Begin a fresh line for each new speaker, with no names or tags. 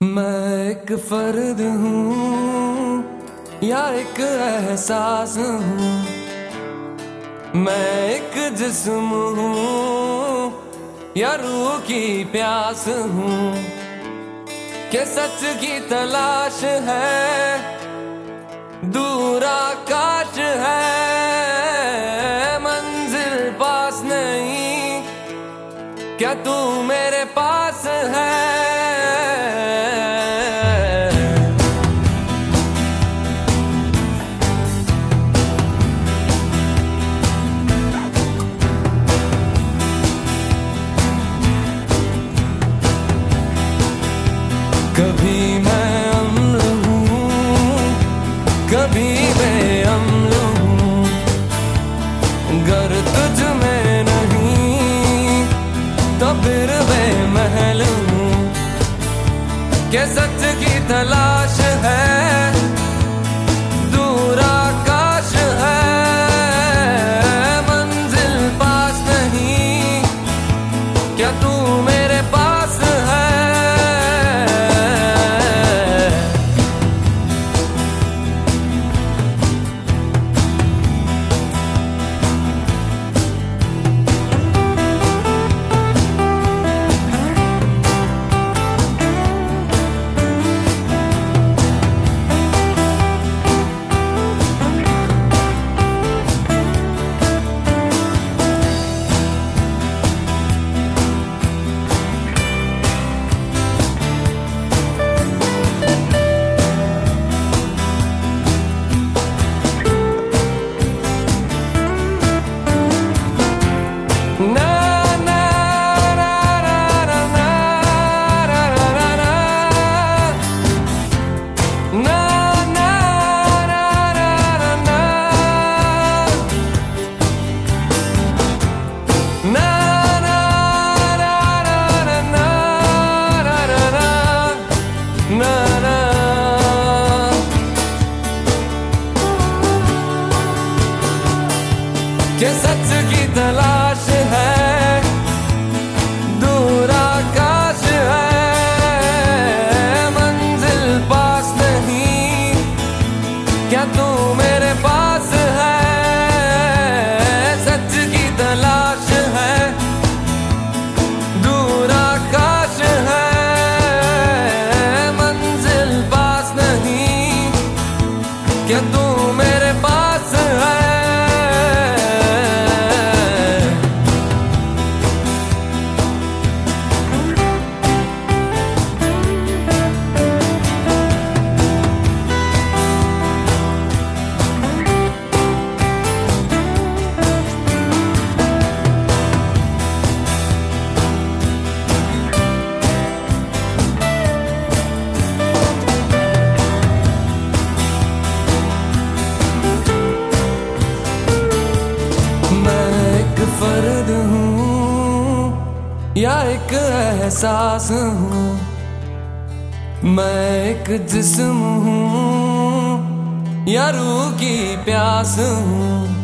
मैं एक फर्द हूँ या एक एहसास हूँ, मैं एक जिस्म हूँ या रूह की प्यास हूँ, के सच की तलाश है, दूर आकाश है, मंजिल पास नहीं, क्या तू मेरे पास है? कभी मैं अम्ल हूँ, कभी बेअम्ल हूँ, गर तुझ में नहीं तो फिर बेमहल हूँ, के सच की तलाश है, दूर आकाश है, मंजिल पास नहीं, क्या तू मेरे पास है? के सच की तलाश है, दूर आकाश है, मंजिल पास नहीं, क्या तू मेरे पास है? सच की तलाश है, दूर आकाश है, मंजिल पास नहीं, क्या तू मेरे पास है? फर्द हूँ या एक एहसास हूँ, मैं एक जिस्म हूँ या रूह की प्यास हूँ,